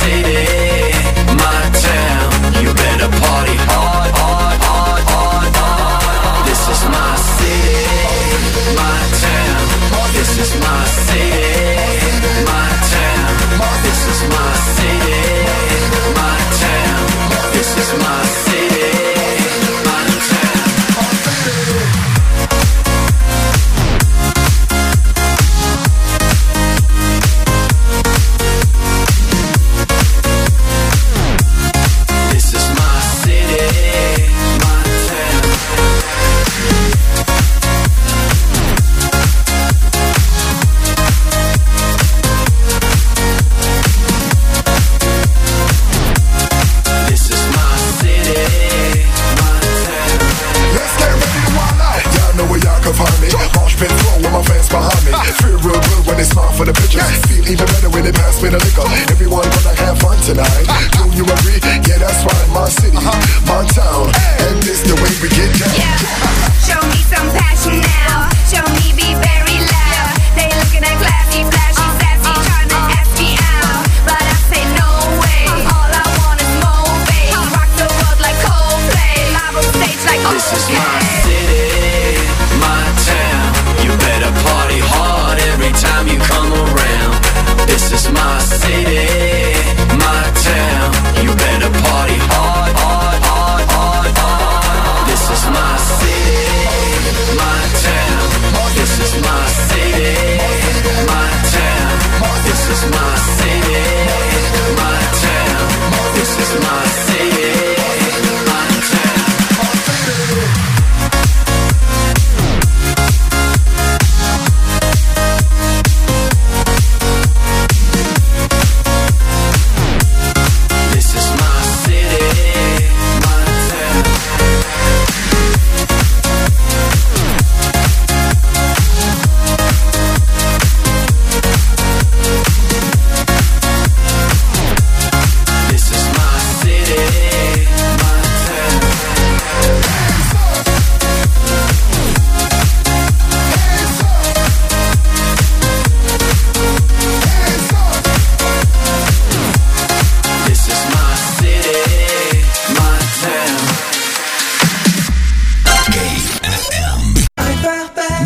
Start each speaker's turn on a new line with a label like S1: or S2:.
S1: city, my town. You better party hard, hard, hard, hard, hard. This is my city, my town. This is my city, my town. This is my city, my town. This is my city, my town. This is my city, my town. This is my city, my town.
S2: Let's get ready to wild out. Y'all know where y'all can find me. Mosh pit flow with my fans behind me. Feel real good when they smile for the pictures. Feel even better when they pass me the liquor. Everyone gonna have fun tonight. Do you agree? Yeah, that's right. My city, my town.